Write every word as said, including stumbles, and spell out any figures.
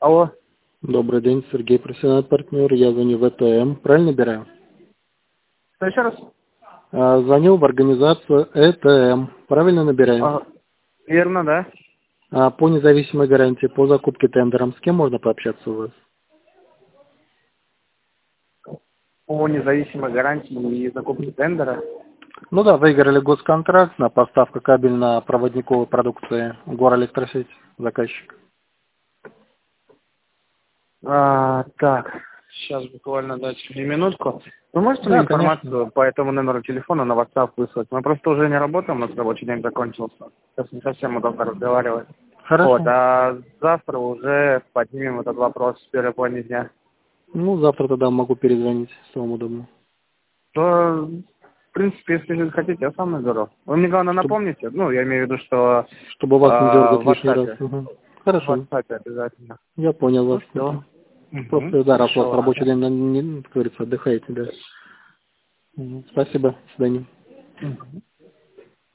Алло. Добрый день, Сергей, профессиональный партнер. Я звоню в ЭТМ. Правильно набираю? Что, еще раз? А, звоню в организацию ЭТМ. Правильно набираю? А, верно, да. А, по независимой гарантии, по закупке тендером. С кем можно пообщаться у вас? По независимой гарантии и закупке тендера. Ну да, выиграли госконтракт на поставку кабельно-проводниковой продукции Горэлектросеть, заказчик. А, так, сейчас буквально дайте мне минутку. Вы можете мне Да, информацию конечно. по этому номеру телефона на WhatsApp выслать? Мы просто уже не работаем, у нас рабочий день закончился. Сейчас не совсем удобно разговаривать. Вот, Хорошо. а завтра уже поднимем этот вопрос в первой половине дня. Ну, завтра тогда могу перезвонить, если вам удобно. То, в принципе, если хотите, я сам наберу. Вы мне главное Чтоб- напомните, ну, я имею в виду, что чтобы вас не а, дергать в лишний раз. WhatsApp. Угу. В Хорошо. WhatsApp обязательно. Я понял Ну вас. все. Это Угу. просто, да, раз у вас Хорошо, рабочий ладно. день, не, как говорится, отдыхаете, да. Мгм. Спасибо. До свидания. Мгм.